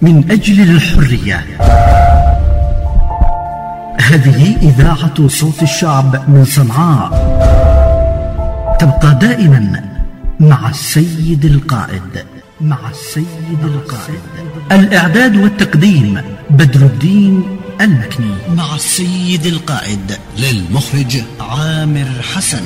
من أجل الحرية. هذه إذاعة صوت الشعب من صنعاء، تبقى دائما مع السيد القائد. الإعداد والتقديم بدر الدين المكني، مع السيد القائد للمخرج عامر حسن.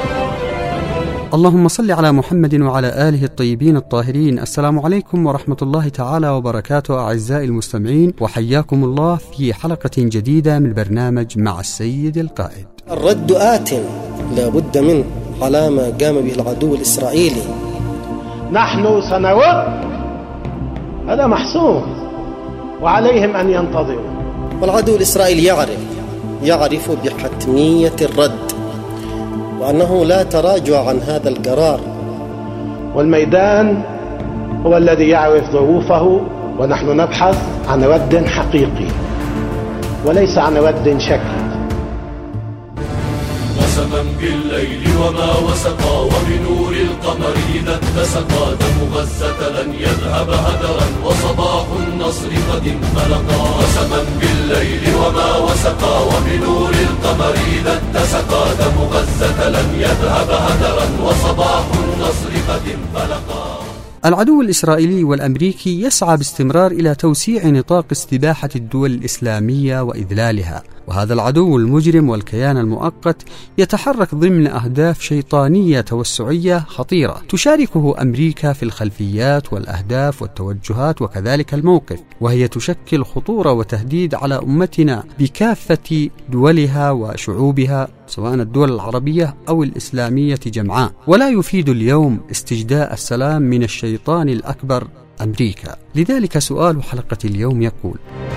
اللهم صل على محمد وعلى آله الطيبين الطاهرين. السلام عليكم ورحمة الله تعالى وبركاته أعزائي المستمعين، وحياكم الله في حلقة جديدة من برنامج مع السيد القائد. الرد آت لا بد منه على ما قام به العدو الإسرائيلي. نحن سنرد، هذا محسوم وعليهم أن ينتظروا. والعدو الإسرائيلي يعرف بحتمية الرد، وأنه لا تراجع عن هذا القرار. والميدان هو الذي يعرف ظروفه، ونحن نبحث عن رد حقيقي وليس عن رد شكلي. وسما بالليل وما وسقا، وبنور القمر إذا اتسقا، دم غزة لن يذهب هدرا، وصباح النصر قد انفلقا. وسما بالليل وما وسقا، وبنور القمر إذا اتسقا، دم غزة لن يذهب هدرا، وصباح النصر قد انفلقا. العدو الإسرائيلي والأمريكي يسعى باستمرار إلى توسيع نطاق استباحة الدول الإسلامية وإذلالها، وهذا العدو المجرم والكيان المؤقت يتحرك ضمن أهداف شيطانية توسعية خطيرة تشاركه أمريكا في الخلفيات والأهداف والتوجهات وكذلك الموقف، وهي تشكل خطورة وتهديد على أمتنا بكافة دولها وشعوبها، سواء الدول العربية أو الإسلامية جمعاء. ولا يفيد اليوم استجداء السلام من الشيطان الأكبر أمريكا. لذلك سؤال حلقة اليوم يقول: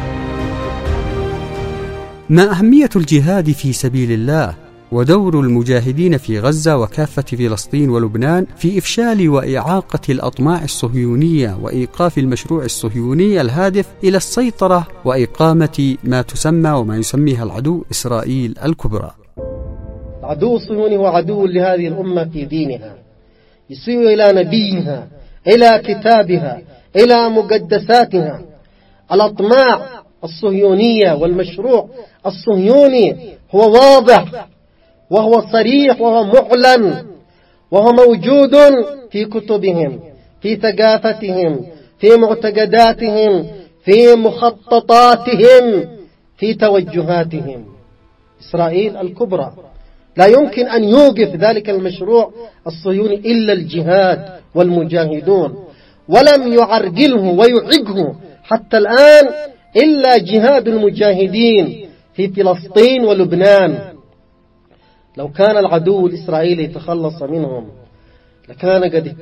ما أهمية الجهاد في سبيل الله ودور المجاهدين في غزة وكافة فلسطين ولبنان في إفشال وإعاقة الأطماع الصهيونية وإيقاف المشروع الصهيوني الهادف إلى السيطرة وإقامة ما تسمى وما يسميها العدو إسرائيل الكبرى؟ العدو الصهيوني هو عدو لهذه الأمة في دينها، يسيء إلى نبيها، إلى كتابها، إلى مقدساتها. الأطماع الصهيونية والمشروع الصهيوني هو واضح وهو صريح وهو معلن وهو موجود في كتبهم، في ثقافتهم، في معتقداتهم، في مخططاتهم، في توجهاتهم. إسرائيل الكبرى لا يمكن أن يوقف ذلك المشروع الصهيوني إلا الجهاد والمجاهدون، ولم يعرقله ويعقه حتى الآن إلا جهاد المجاهدين في فلسطين ولبنان. لو كان العدو الإسرائيلي يتخلص منهم لكان قد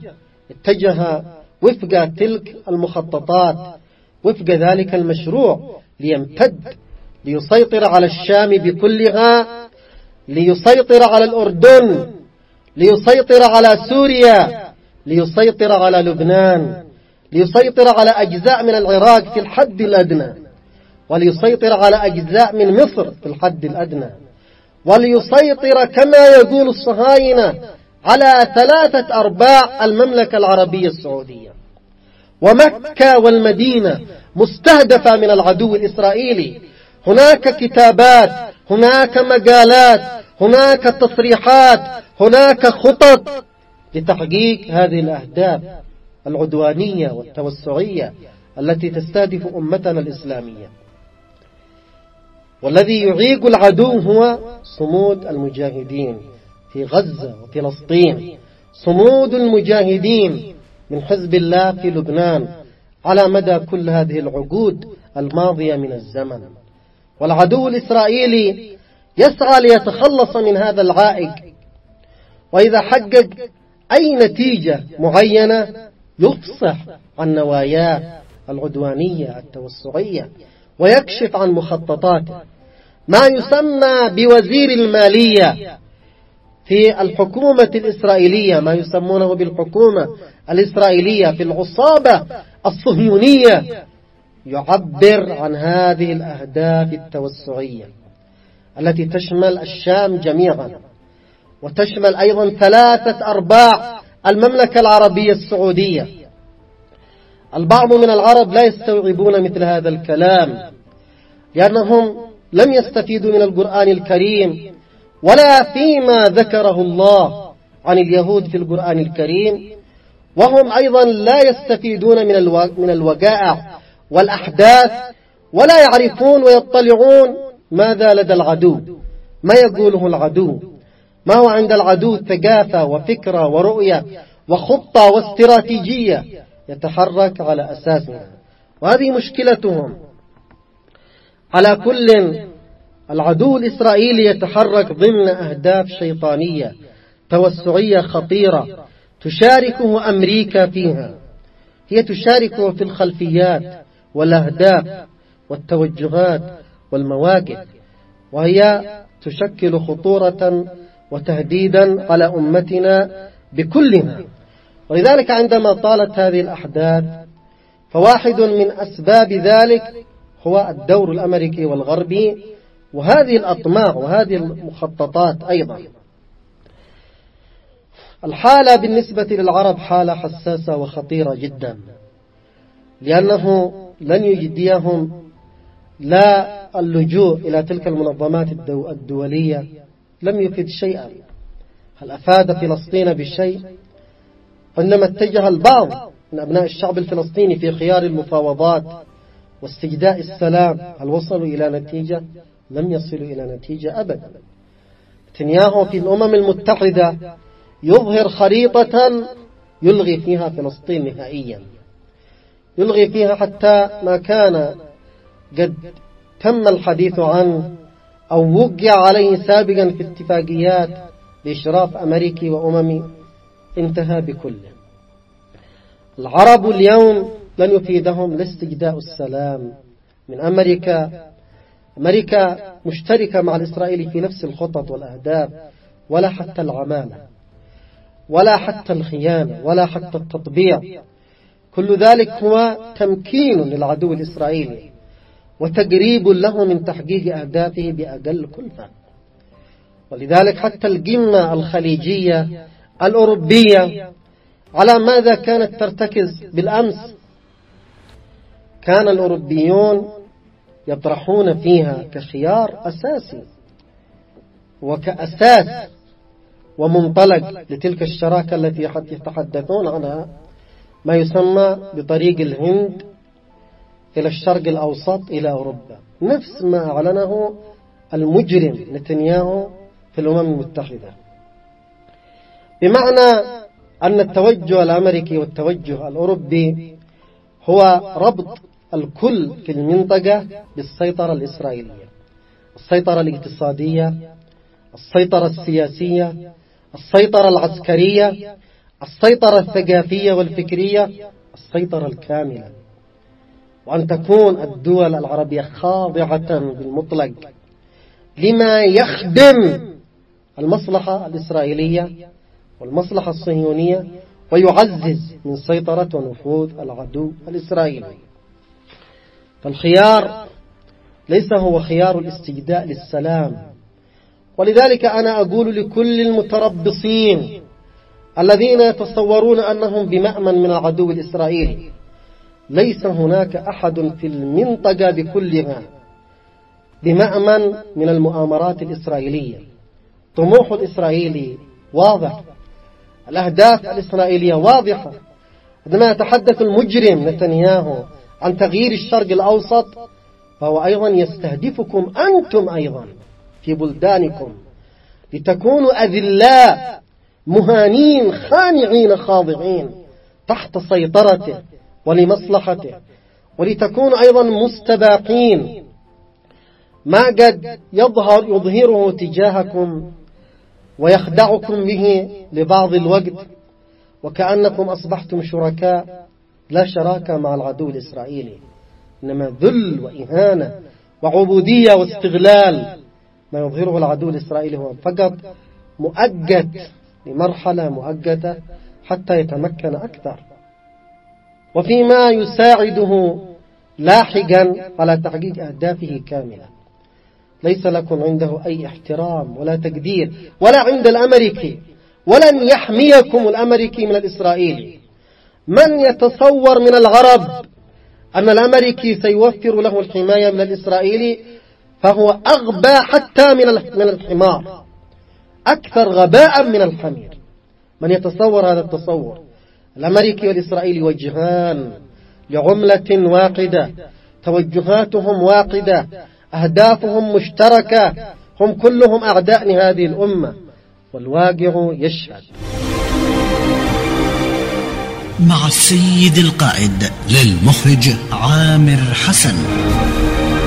اتجه وفق تلك المخططات، وفق ذلك المشروع، ليمتد ليسيطر على الشام بكلها، ليسيطر على الأردن، ليسيطر على سوريا، ليسيطر على لبنان، ليسيطر على أجزاء من العراق في الحد الأدنى، وليسيطر على أجزاء من مصر في الحد الأدنى، وليسيطر كما يقول الصهاينة على 3/4 المملكة العربية السعودية. ومكة والمدينة مستهدفة من العدو الإسرائيلي. هناك كتابات، هناك مقالات، هناك تصريحات، هناك خطط لتحقيق هذه الأهداف العدوانية والتوسعية التي تستهدف أمتنا الإسلامية. والذي يعيق العدو هو صمود المجاهدين في غزة وفلسطين، صمود المجاهدين من حزب الله في لبنان على مدى كل هذه العقود الماضية من الزمن. والعدو الإسرائيلي يسعى ليتخلص من هذا العائق، وإذا حقق أي نتيجة معينة يفصح عن نواياه العدوانية التوسعية ويكشف عن مخططاته. ما يسمى بوزير المالية في الحكومة الإسرائيلية، ما يسمونه بالحكومة الإسرائيلية في العصابة الصهيونية، يعبر عن هذه الأهداف التوسعية التي تشمل الشام جميعا، وتشمل أيضا 3/4 المملكة العربية السعودية. البعض من العرب لا يستوعبون مثل هذا الكلام، لأنهم لم يستفيدوا من القرآن الكريم ولا فيما ذكره الله عن اليهود في القرآن الكريم، وهم أيضا لا يستفيدون من الوقائع والأحداث، ولا يعرفون ويطلعون ماذا لدى العدو، ما يقوله العدو، ما هو عند العدو ثقافة وفكرة ورؤية وخطة واستراتيجية يتحرك على أساسها، وهذه مشكلتهم. على كل، العدو الإسرائيلي يتحرك ضمن أهداف شيطانية توسعية خطيرة تشاركه أمريكا فيها، هي تشاركه في الخلفيات والأهداف والتوجهات والمواقف، وهي تشكل خطورة وتهديدا على أمتنا بكلها. ولذلك عندما طالت هذه الأحداث فواحد من أسباب ذلك هو الدور الأمريكي والغربي وهذه الأطماع وهذه المخططات. أيضا الحالة بالنسبة للعرب حالة حساسة وخطيرة جدا، لأنه لن يجديهم لا اللجوء إلى تلك المنظمات الدولية لم يفيد شيئا. هل أفاد فلسطين بشيء؟ عندما اتجه البعض من أبناء الشعب الفلسطيني في خيار المفاوضات واستجداء السلام، هل وصلوا إلى نتيجة؟ لم يصلوا إلى نتيجة أبدا. نتنياهو في الأمم المتحدة يظهر خريطة يلغي فيها فلسطين نهائيا، يلغي فيها حتى ما كان قد تم الحديث عنه أو وقع عليه سابقا في اتفاقيات بإشراف أمريكي وأممي، انتهى بكله. العرب اليوم لن يفيدهم لاستجداء السلام من أمريكا. أمريكا مشتركة مع الإسرائيلي في نفس الخطط والأهداف، ولا حتى العمالة ولا حتى الخيانة ولا حتى التطبيع. كل ذلك هو تمكين للعدو الإسرائيلي وتقريب له من تحقيق أهدافه بأقل كلفة. ولذلك حتى القمة الخليجية الأوروبية على ماذا كانت ترتكز بالأمس؟ كان الأوروبيون يطرحون فيها كخيار أساسي وكأساس ومنطلق لتلك الشراكة التي يتحدثون عنها ما يسمى بطريق الهند إلى الشرق الأوسط إلى أوروبا، نفس ما أعلنه المجرم نتنياهو في الأمم المتحدة، بمعنى أن التوجه الأمريكي والتوجه الأوروبي هو ربط الكل في المنطقة بالسيطرة الإسرائيلية، السيطرة الاقتصادية، السيطرة السياسية، السيطرة العسكرية، السيطرة الثقافية والفكرية، السيطرة الكاملة، وأن تكون الدول العربية خاضعة بالمطلق لما يخدم المصلحة الإسرائيلية والمصلحة الصهيونية ويعزز من سيطرة ونفوذ العدو الإسرائيلي. فالخيار ليس هو خيار الاستجداء للسلام. ولذلك أنا أقول لكل المتربصين الذين يتصورون أنهم بمأمن من العدو الإسرائيلي، ليس هناك أحد في المنطقة بكلها بمأمن من المؤامرات الإسرائيلية. طموح الإسرائيلي واضح، الأهداف الإسرائيلية واضحة. عندما يتحدث المجرم نتنياهو عن تغيير الشرق الأوسط فهو أيضا يستهدفكم أنتم أيضا في بلدانكم لتكونوا أذلاء مهانين خانعين خاضعين تحت سيطرته ولمصلحته، ولتكونوا أيضا مستباقين ما قد يظهره تجاهكم ويخدعكم به لبعض الوقت، وكأنكم أصبحتم شركاء. لا شراكة مع العدو الإسرائيلي، إنما ذل وإهانة وعبودية واستغلال. ما يظهره العدو الإسرائيلي هو فقط مؤقت لمرحلة مؤقتة حتى يتمكن أكثر، وفيما يساعده لاحقا على تحقيق أهدافه كاملة. ليس لكم عنده أي احترام ولا تقدير، ولا عند الأمريكي، ولن يحميكم الأمريكي من الإسرائيلي من يتصور من العرب أن الأمريكي سيوفر له الحماية من الإسرائيلي فهو أغبى حتى من الحمار، أكثر غباء من الحمير. من يتصور هذا التصور؟ الأمريكي والإسرائيلي يوجهان لعملة واحدة، توجهاتهم واحدة، أهدافهم مشتركة، هم كلهم أعداء لهذه الأمة، والواقع يشهد. مع السيد القائد للمخرج عامر حسن.